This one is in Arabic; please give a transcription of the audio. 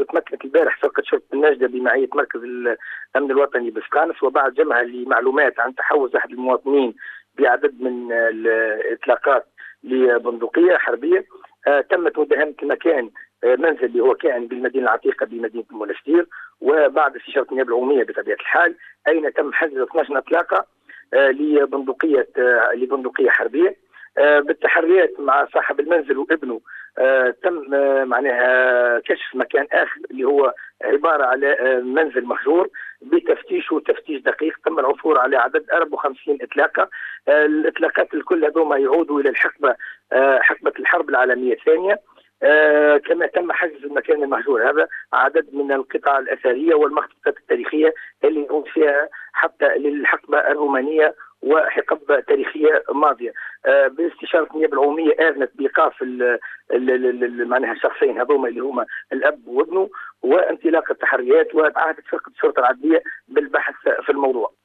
وتمكنت البارح فرقة شرطة النجدة بمعية مركز الأمن الوطني بسقانس، وبعد جمعها لمعلومات عن تحوز أحد المواطنين بعدد من الإطلاقات لبندقية حربية، تمت مداهمة المكان، منزل اللي هو كائن بالمدينة العتيقة بمدينة المنستير، وبعد استشارة النيابة العمومية بطبيعة الحال، أين تم حجز 12 إطلاقة لبندقية حربية. بالتحريات مع صاحب المنزل وابنه تم معناها كشف مكان اخر اللي هو عباره على منزل مهجور بتفتيشه تفتيش دقيق. تم العثور على عدد 54 اطلاقه. الاطلاقات الكل هذوما يعودوا الى الحقبه، حقبه الحرب العالميه الثانيه. كما تم حجز المكان المهجور هذا عدد من القطع الاثريه والمخطوطات التاريخيه اللي يعود فيها حتى للحقبه الرومانيه وحقب تاريخيه ماضيه. باستشاره النيابه العموميه اذنت بايقاف معناها الشخصين هذوما اللي هما الاب وابنه، وانطلاق التحريات، وعهدت فرقه الشرطه العدليه بالبحث في الموضوع.